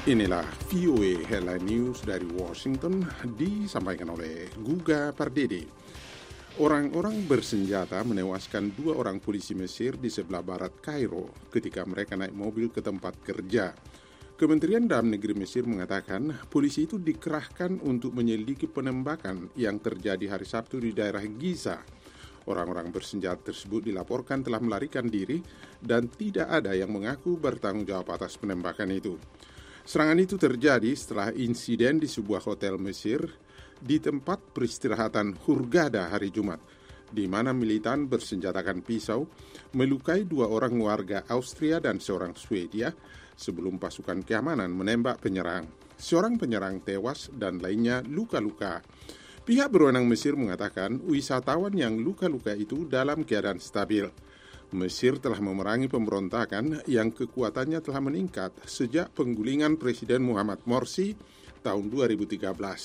Inilah VOA Headline News dari Washington, disampaikan oleh Guga Pardede. Orang-orang bersenjata menewaskan 2 orang polisi Mesir di sebelah barat Kairo ketika mereka naik mobil ke tempat kerja. Kementerian Dalam Negeri Mesir mengatakan polisi itu dikerahkan untuk menyelidiki penembakan yang terjadi hari Sabtu di daerah Giza. Orang-orang bersenjata tersebut dilaporkan telah melarikan diri dan tidak ada yang mengaku bertanggung jawab atas penembakan itu. Serangan itu terjadi setelah insiden di sebuah hotel Mesir di tempat peristirahatan Hurghada hari Jumat, di mana militan bersenjatakan pisau melukai 2 orang warga Austria dan seorang Swedia sebelum pasukan keamanan menembak penyerang. Seorang penyerang tewas dan lainnya luka-luka. Pihak berwenang Mesir mengatakan wisatawan yang luka-luka itu dalam keadaan stabil. Mesir telah memerangi pemberontakan yang kekuatannya telah meningkat sejak penggulingan Presiden Muhammad Morsi tahun 2013.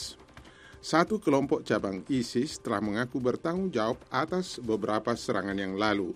Satu kelompok cabang ISIS telah mengaku bertanggung jawab atas beberapa serangan yang lalu.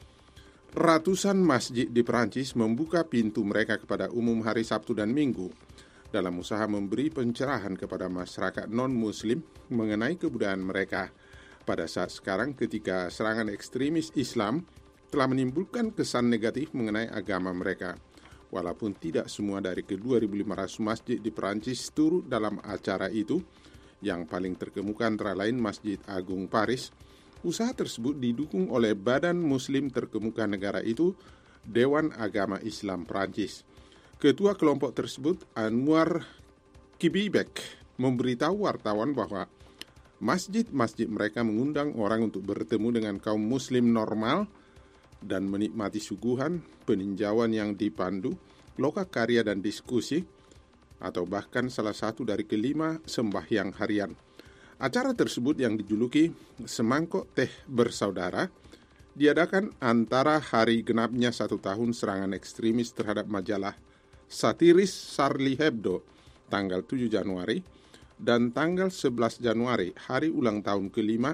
Ratusan masjid di Perancis membuka pintu mereka kepada umum hari Sabtu dan Minggu dalam usaha memberi pencerahan kepada masyarakat non-Muslim mengenai kebudayaan mereka pada saat sekarang ketika serangan ekstremis Islam telah menimbulkan kesan negatif mengenai agama mereka. Walaupun tidak semua dari ke-2.500 masjid di Perancis turut dalam acara itu, yang paling terkemuka antara lain Masjid Agung Paris, usaha tersebut didukung oleh Badan Muslim terkemuka negara itu, Dewan Agama Islam Perancis. Ketua kelompok tersebut, Anwar Kibibek, memberitahu wartawan bahwa masjid-masjid mereka mengundang orang untuk bertemu dengan kaum Muslim normal dan menikmati suguhan, peninjauan yang dipandu, lokakarya dan diskusi, atau bahkan salah satu dari ke-5 sembahyang harian. Acara tersebut yang dijuluki Semangkok Teh Bersaudara diadakan antara hari genapnya 1 tahun serangan ekstremis terhadap majalah satiris Charlie Hebdo tanggal 7 Januari dan tanggal 11 Januari, hari ulang tahun ke-5,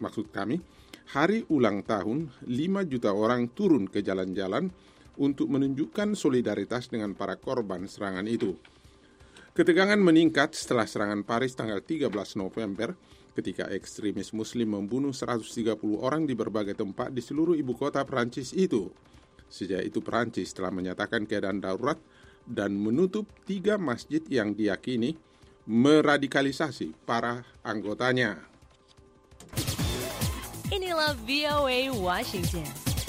hari ulang tahun 5 juta orang turun ke jalan-jalan untuk menunjukkan solidaritas dengan para korban serangan itu. Ketegangan meningkat setelah serangan Paris tanggal 13 November ketika ekstremis Muslim membunuh 130 orang di berbagai tempat di seluruh ibu kota Perancis itu. Sejak itu Perancis telah menyatakan keadaan darurat dan menutup 3 masjid yang diyakini meradikalisasi para anggotanya. Inilah VOA Washington.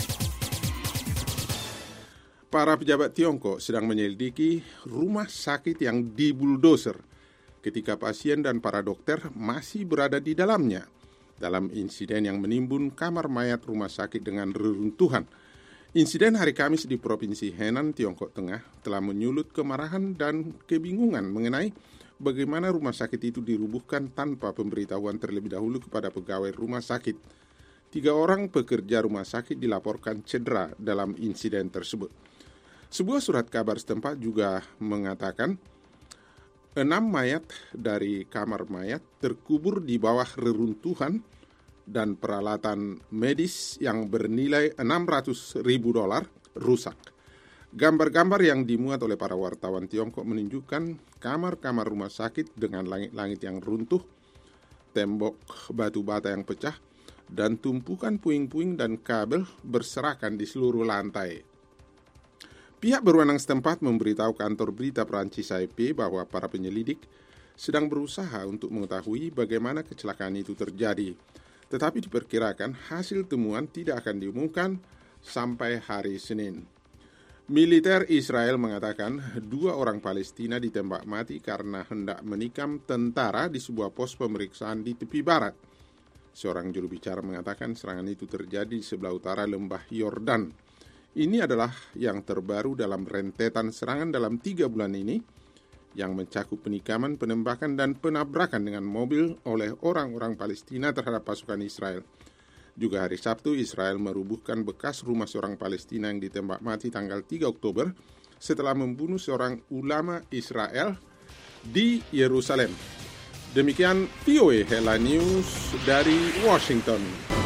Para pejabat Tiongkok sedang menyelidiki rumah sakit yang dibuldoser ketika pasien dan para dokter masih berada di dalamnya dalam insiden yang menimbun kamar mayat rumah sakit dengan reruntuhan. Insiden hari Kamis di Provinsi Henan, Tiongkok Tengah telah menyulut kemarahan dan kebingungan mengenai bagaimana rumah sakit itu dirubuhkan tanpa pemberitahuan terlebih dahulu kepada pegawai rumah sakit. 3 orang pekerja rumah sakit dilaporkan cedera dalam insiden tersebut. Sebuah surat kabar setempat juga mengatakan 6 mayat dari kamar mayat terkubur di bawah reruntuhan dan peralatan medis yang bernilai $600.000 rusak. Gambar-gambar yang dimuat oleh para wartawan Tiongkok menunjukkan kamar-kamar rumah sakit dengan langit-langit yang runtuh, tembok batu bata yang pecah, dan tumpukan puing-puing dan kabel berserakan di seluruh lantai. Pihak berwenang setempat memberitahu kantor berita Perancis AFP bahwa para penyelidik sedang berusaha untuk mengetahui bagaimana kecelakaan itu terjadi. Tetapi diperkirakan hasil temuan tidak akan diumumkan sampai hari Senin. Militer Israel mengatakan 2 orang Palestina ditembak mati karena hendak menikam tentara di sebuah pos pemeriksaan di tepi barat. Seorang juru bicara mengatakan serangan itu terjadi di sebelah utara lembah Yordan. Ini adalah yang terbaru dalam rentetan serangan dalam 3 bulan ini yang mencakup penikaman, penembakan, dan penabrakan dengan mobil oleh orang-orang Palestina terhadap pasukan Israel. Juga hari Sabtu, Israel merubuhkan bekas rumah seorang Palestina yang ditembak mati tanggal 3 Oktober setelah membunuh seorang ulama Israel di Yerusalem. Demikian VOA Headline News dari Washington.